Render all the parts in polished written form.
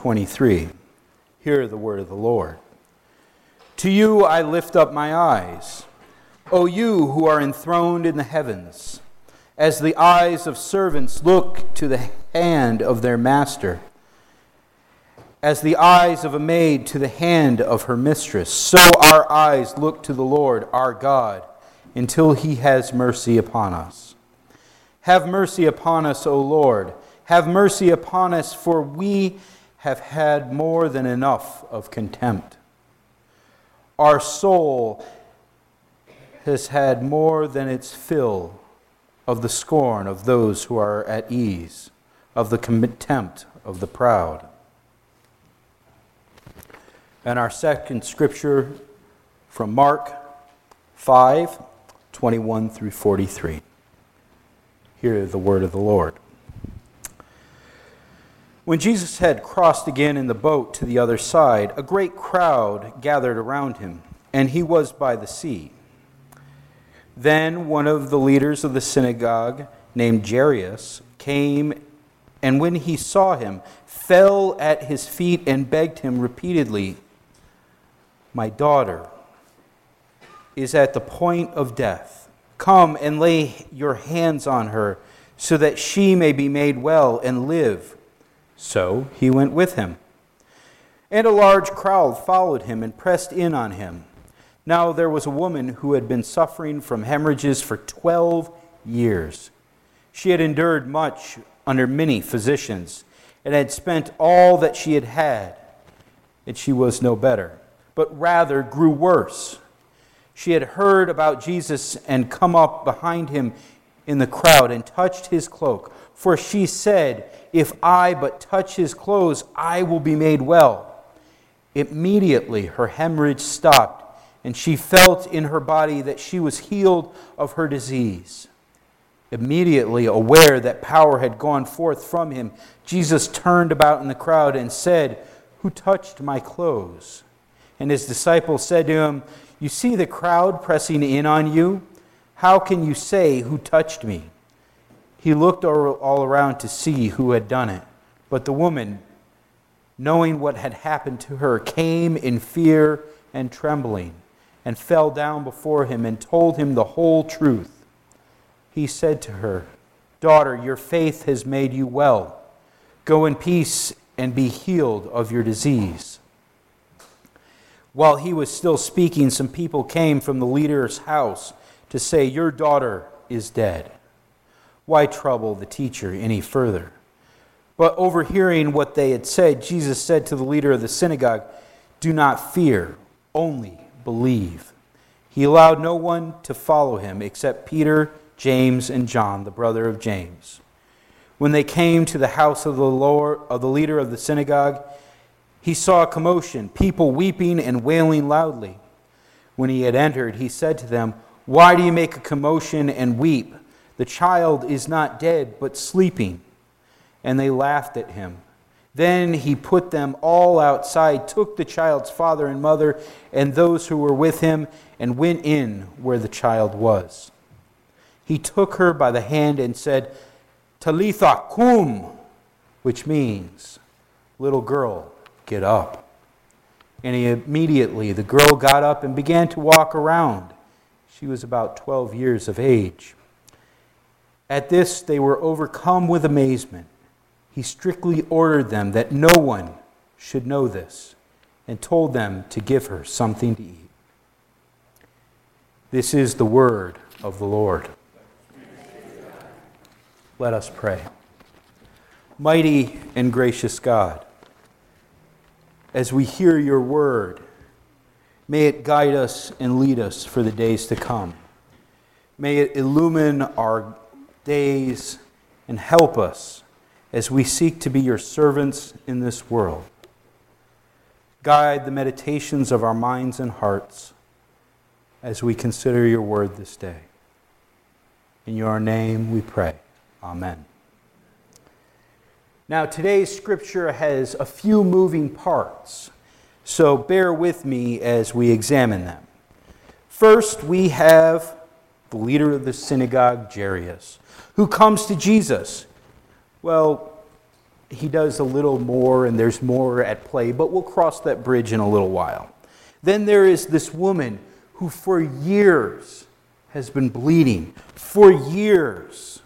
23. Hear the word of the Lord. To you I lift up my eyes, O you who are enthroned in the heavens, as the eyes of servants look to the hand of their master, as the eyes of a maid to the hand of her mistress, so our eyes look to the Lord our God, until he has mercy upon us. Have mercy upon us, O Lord. Have mercy upon us, for we have had more than enough of contempt. Our soul has had more than its fill of the scorn of those who are at ease, of the contempt of the proud. And our second scripture from Mark 5:21 through 43. Hear the word of the Lord. When Jesus had crossed again in the boat to the other side, a great crowd gathered around him, and he was by the sea. Then one of the leaders of the synagogue, named Jairus, came, and when he saw him, fell at his feet and begged him repeatedly, "My daughter is at the point of death. Come and lay your hands on her, so that she may be made well and live." So he went with him. And a large crowd followed him and pressed in on him. Now there was a woman who had been suffering from hemorrhages for 12 years. She had endured much under many physicians, and had spent all that she had, and she was no better, but rather grew worse. She had heard about Jesus and come up behind him in the crowd and touched his cloak. For she said, "If I but touch his clothes, I will be made well." Immediately her hemorrhage stopped, and she felt in her body that she was healed of her disease. Immediately aware that power had gone forth from him, Jesus turned about in the crowd and said, "Who touched my clothes?" And his disciples said to him, "You see the crowd pressing in on you. How can you say, 'Who touched me?'" He looked all around to see who had done it. But the woman, knowing what had happened to her, came in fear and trembling, and fell down before him and told him the whole truth. He said to her, "Daughter, your faith has made you well. Go in peace and be healed of your disease." While he was still speaking, some people came from the leader's house to say, "Your daughter is dead. Why trouble the teacher any further?" But overhearing what they had said, Jesus said to the leader of the synagogue, "Do not fear, only believe." He allowed no one to follow him except Peter, James, and John, the brother of James. When they came to the house of the leader of the synagogue, he saw a commotion, people weeping and wailing loudly. When he had entered, he said to them, "Why do you make a commotion and weep? The child is not dead, but sleeping." And they laughed at him. Then he put them all outside, took the child's father and mother and those who were with him, and went in where the child was. He took her by the hand and said, "Talitha cum," which means, "Little girl, get up." And immediately the girl got up and began to walk around. She was about 12 years of age. At this they were overcome with amazement. He strictly ordered them that no one should know this, and told them to give her something to eat. This is the word of the Lord. Let us pray. Mighty and gracious God, as we hear your word, may it guide us and lead us for the days to come. May it illumine our days and help us as we seek to be your servants in this world. Guide the meditations of our minds and hearts as we consider your word this day. In your name we pray. Amen. Now, today's scripture has a few moving parts, so bear with me as we examine them. First, we have the leader of the synagogue, Jairus, who comes to Jesus. Well, he does a little more, and there's more at play, but we'll cross that bridge in a little while. Then there is this woman who for years has been bleeding. For years.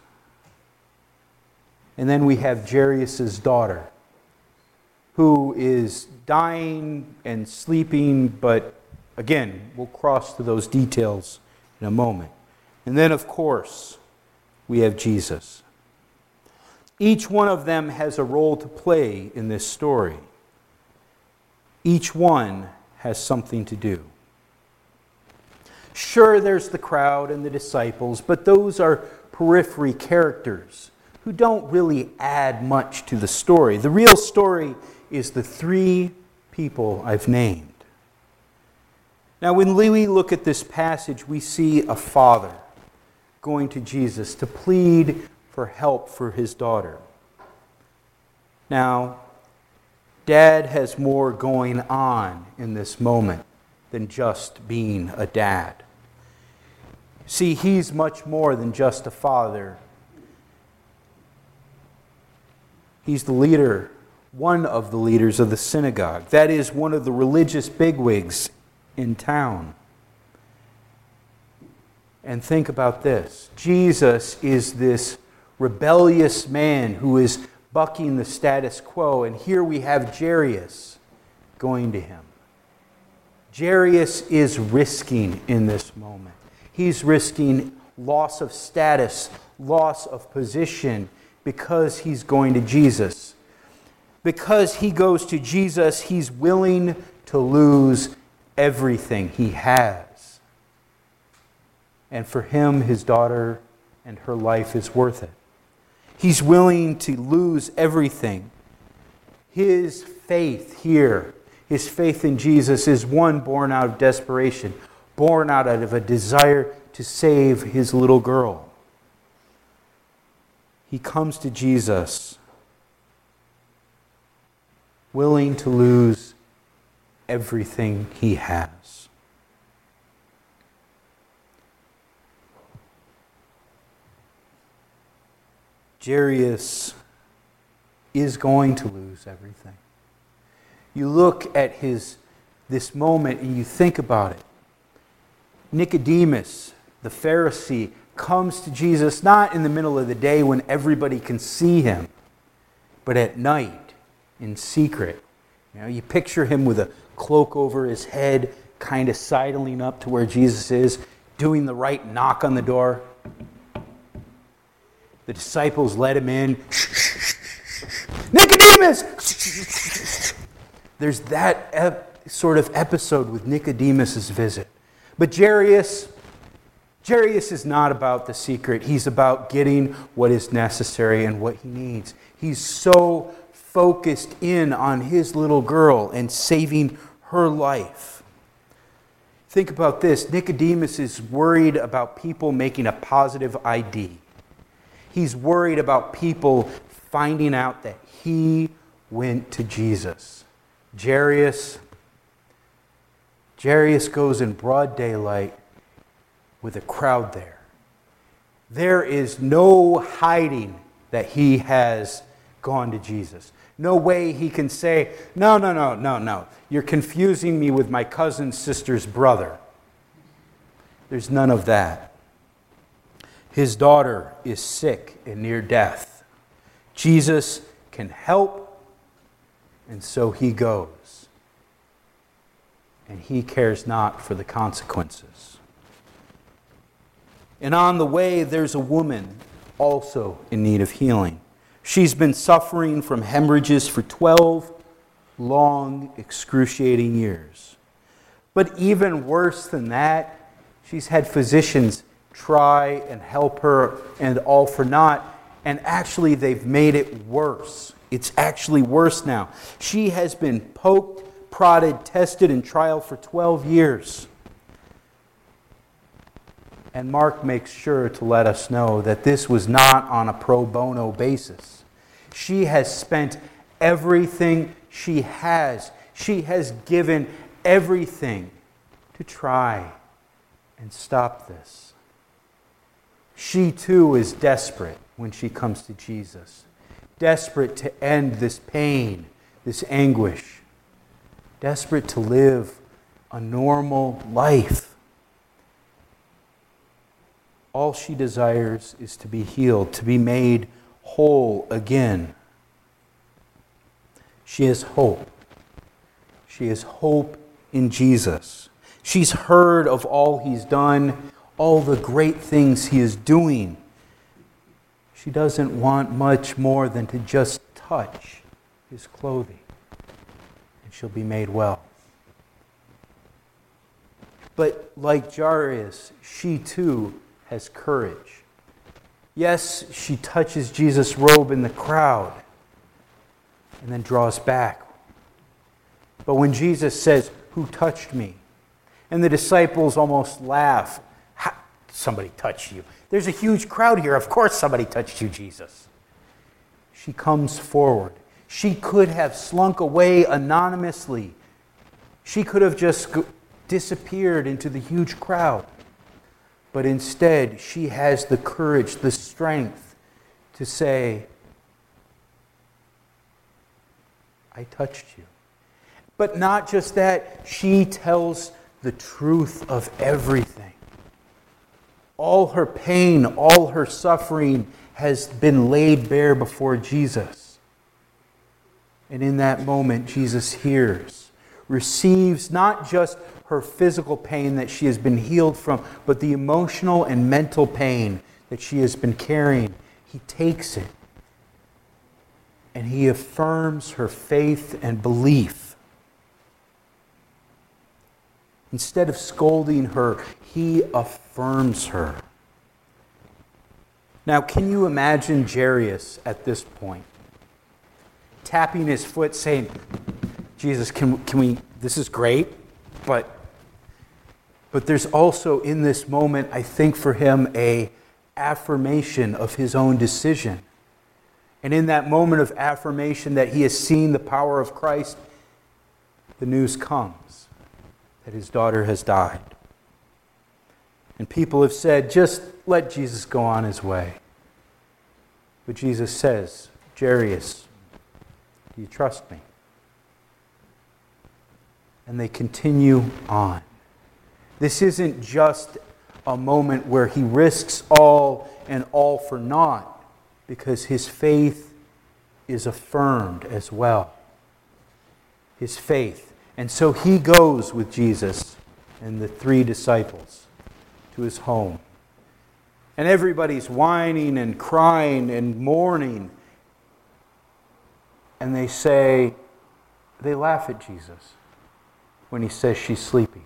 And then we have Jairus' daughter, who is dying and sleeping, but again, we'll cross to those details in a moment. And then, of course, we have Jesus. Each one of them has a role to play in this story. Each one has something to do. Sure, there's the crowd and the disciples, but those are periphery characters who don't really add much to the story. The real story is the three people I've named. Now, when we look at this passage, we see a father going to Jesus to plead for help for his daughter. Now, Dad has more going on in this moment than just being a dad. See, he's much more than just a father. He's the leader, one of the leaders of the synagogue. That is, one of the religious bigwigs in town. And think about this. Jesus is this rebellious man who is bucking the status quo. And here we have Jairus going to him. Jairus is risking in this moment. He's risking loss of status, loss of position, because he's going to Jesus. Because he goes to Jesus, he's willing to lose everything he has. And for him, his daughter and her life is worth it. He's willing to lose everything. His faith here, his faith in Jesus, is one born out of desperation, born out of a desire to save his little girl. He comes to Jesus willing to lose everything he has. Jairus is going to lose everything. You look at this moment and you think about it. Nicodemus, the Pharisee, comes to Jesus not in the middle of the day when everybody can see him, but at night in secret. You picture him with a cloak over his head, kind of sidling up to where Jesus is, doing the right knock on the door. The disciples let him in. Nicodemus! There's that sort of episode with Nicodemus' visit. But Jairus is not about the secret. He's about getting what is necessary and what he needs. He's so focused in on his little girl and saving her life. Think about this. Nicodemus is worried about people making a positive ID. He's worried about people finding out that he went to Jesus. Jairus goes in broad daylight with a crowd there. There is no hiding that he has gone to Jesus. No way he can say, no. You're confusing me with my cousin's sister's brother. There's none of that. His daughter is sick and near death. Jesus can help, and so he goes. And he cares not for the consequences. And on the way, there's a woman also in need of healing. She's been suffering from hemorrhages for 12 long, excruciating years. But even worse than that, she's had physicians try and help her, and all for naught. And actually, they've made it worse. It's actually worse now. She has been poked, prodded, tested, and trialed for 12 years. And Mark makes sure to let us know that this was not on a pro bono basis. She has spent everything she has. She has given everything to try and stop this. She too is desperate when she comes to Jesus. desperate to end this pain, this anguish, desperate to live a normal life. All she desires is to be healed, to be made whole again. She has hope. She has hope in Jesus. She's heard of all he's done, all the great things he is doing. She doesn't want much more than to just touch his clothing, and she'll be made well. But like Jairus, she too has courage. Yes, she touches Jesus' robe in the crowd and then draws back. But when Jesus says, "Who touched me?" and the disciples almost laugh, "Somebody touched you. There's a huge crowd here. Of course somebody touched you, Jesus." She comes forward. She could have slunk away anonymously. She could have just disappeared into the huge crowd. But instead, she has the courage, the strength to say, "I touched you." But not just that, she tells the truth of everything. All her pain, all her suffering has been laid bare before Jesus. And in that moment, Jesus hears, receives not just her physical pain that she has been healed from, but the emotional and mental pain that she has been carrying. He takes it and he affirms her faith and belief. Instead of scolding her, he affirms her. Now, can you imagine Jairus at this point? Tapping his foot saying, "Jesus, can we, this is great, but there's also in this moment, I think for him, a affirmation of his own decision. And in that moment of affirmation that he has seen the power of Christ, the news comes that his daughter has died. And people have said, just let Jesus go on his way. But Jesus says, "Jairus, do you trust me?" And they continue on. This isn't just a moment where he risks all and all for naught, because his faith is affirmed as well. His faith. And so he goes with Jesus and the 3 disciples to his home. And everybody's whining and crying and mourning. And they laugh at Jesus when he says she's sleeping.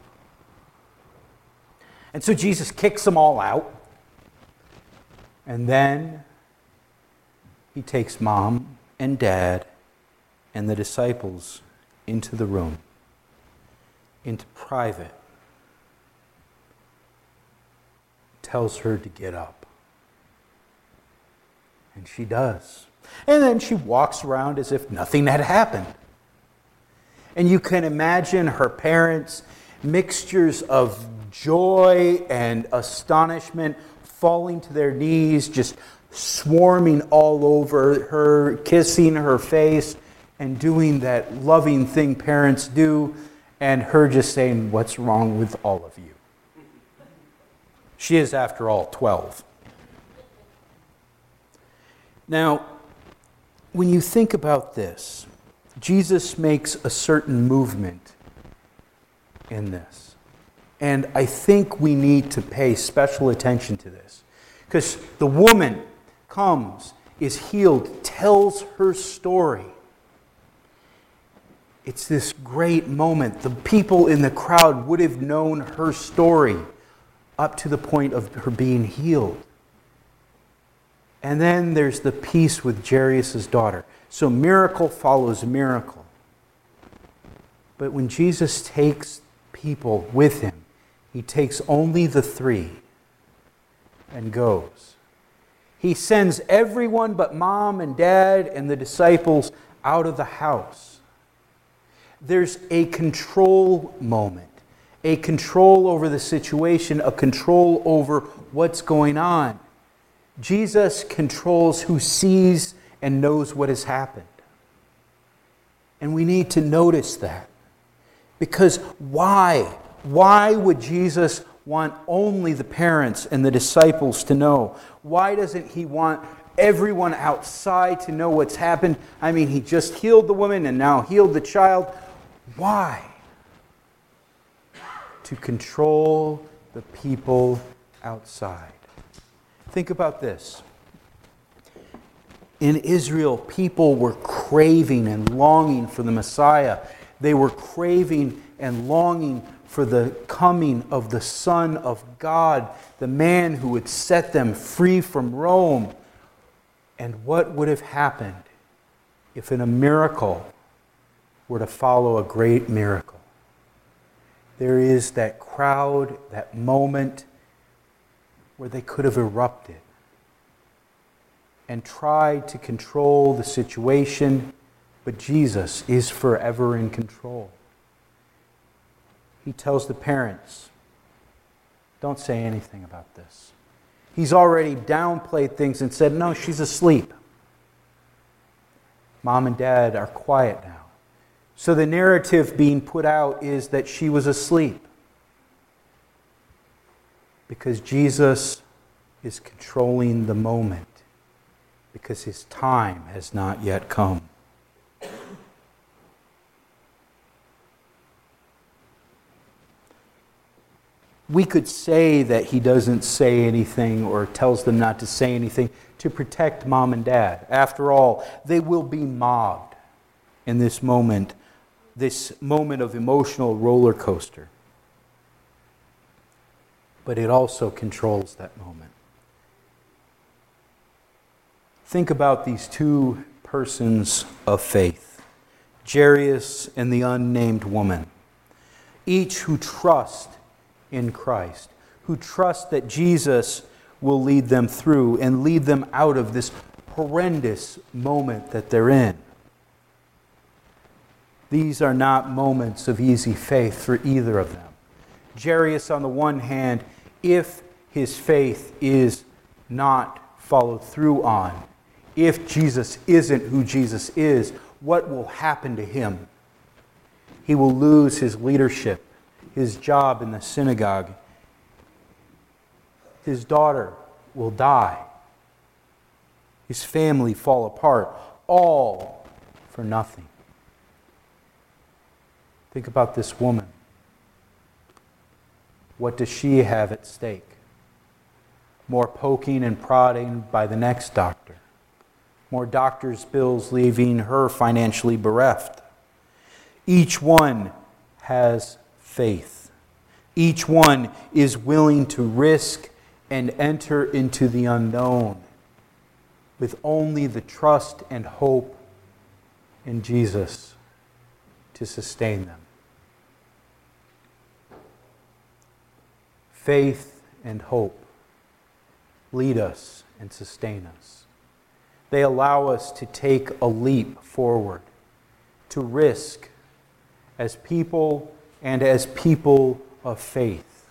And so Jesus kicks them all out. And then he takes mom and dad and the disciples into the room, into private. Tells her to get up. And she does. And then she walks around as if nothing had happened. And you can imagine her parents, mixtures of joy and astonishment, falling to their knees, just swarming all over her, kissing her face, and doing that loving thing parents do, and her just saying, "What's wrong with all of you?" She is, after all, 12. Now, when you think about this, Jesus makes a certain movement in this. And I think we need to pay special attention to this. Because the woman comes, is healed, tells her story. It's this great moment. The people in the crowd would have known her story up to the point of her being healed. And then there's the piece with Jairus' daughter. So miracle follows miracle. But when Jesus takes people with him, he takes only the 3 and goes. He sends everyone but mom and dad and the disciples out of the house. There's a control moment, a control over the situation, a control over what's going on. Jesus controls who sees and knows what has happened. And we need to notice that. Because why? Why would Jesus want only the parents and the disciples to know? Why doesn't he want everyone outside to know what's happened? I mean, he just healed the woman and now healed the child. Why? To control the people outside. Think about this. In Israel, people were craving and longing for the Messiah. They were craving and longing for the coming of the Son of God, the man who would set them free from Rome. And what would have happened if a miracle were to follow a great miracle? There is that crowd, that moment where they could have erupted and tried to control the situation, but Jesus is forever in control. He tells the parents, don't say anything about this. He's already downplayed things and said, no, she's asleep. Mom and Dad are quiet now. So the narrative being put out is that she was asleep. Because Jesus is controlling the moment. Because his time has not yet come. We could say that he doesn't say anything or tells them not to say anything to protect Mom and Dad. After all, they will be mobbed in this moment of emotional roller coaster. But it also controls that moment. Think about these two persons of faith, Jairus and the unnamed woman, each who trust in Christ, who trust that Jesus will lead them through and lead them out of this horrendous moment that they're in. These are not moments of easy faith for either of them. Jairus, on the one hand, if his faith is not followed through on, if Jesus isn't who Jesus is, what will happen to him? He will lose his leadership, his job in the synagogue. His daughter will die. His family fall apart, all for nothing. Think about this woman. What does she have at stake? More poking and prodding by the next doctor. More doctor's bills leaving her financially bereft. Each one has faith. Each one is willing to risk and enter into the unknown with only the trust and hope in Jesus to sustain them. Faith and hope lead us and sustain us. They allow us to take a leap forward, to risk as people and as people of faith.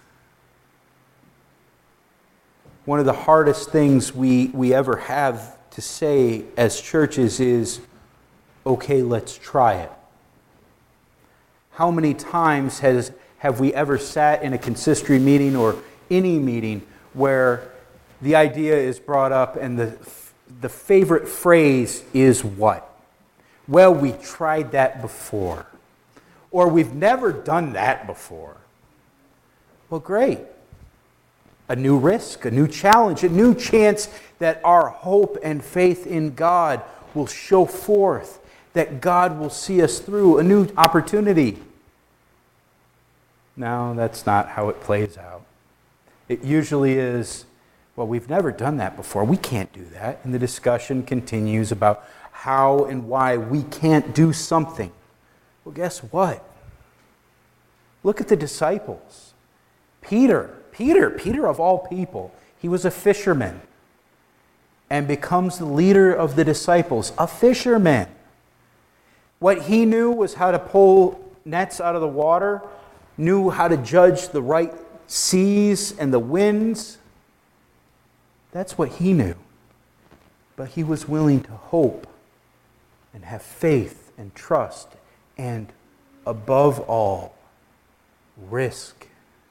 One of the hardest things we ever have to say as churches is, okay, let's try it. How many times have we ever sat in a consistory meeting or any meeting where the idea is brought up and the favorite phrase is what? Well, we tried that before. Or we've never done that before. Well, great. A new risk, a new challenge, a new chance that our hope and faith in God will show forth, that God will see us through, a new opportunity. No, that's not how it plays out. It usually is, well, we've never done that before. We can't do that. And the discussion continues about how and why we can't do something. Well, guess what? Look at the disciples. Peter of all people, he was a fisherman and becomes the leader of the disciples, a fisherman. What he knew was how to pull nets out of the water, knew how to judge the right seas and the winds. That's what he knew. But he was willing to hope and have faith and trust and, above all, risk.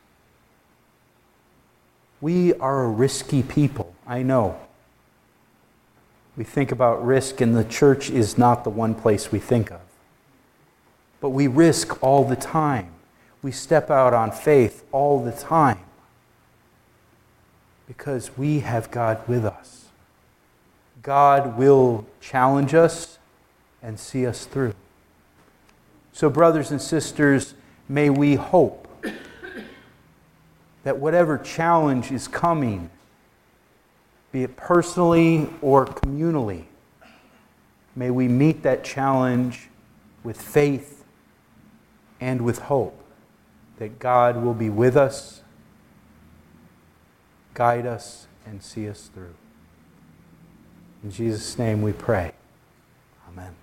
We are a risky people, I know. We think about risk, and the church is not the one place we think of. But we risk all the time. We step out on faith all the time because we have God with us. God will challenge us and see us through. So, brothers and sisters, may we hope that whatever challenge is coming, be it personally or communally, may we meet that challenge with faith and with hope that God will be with us, guide us, and see us through. In Jesus' name we pray. Amen.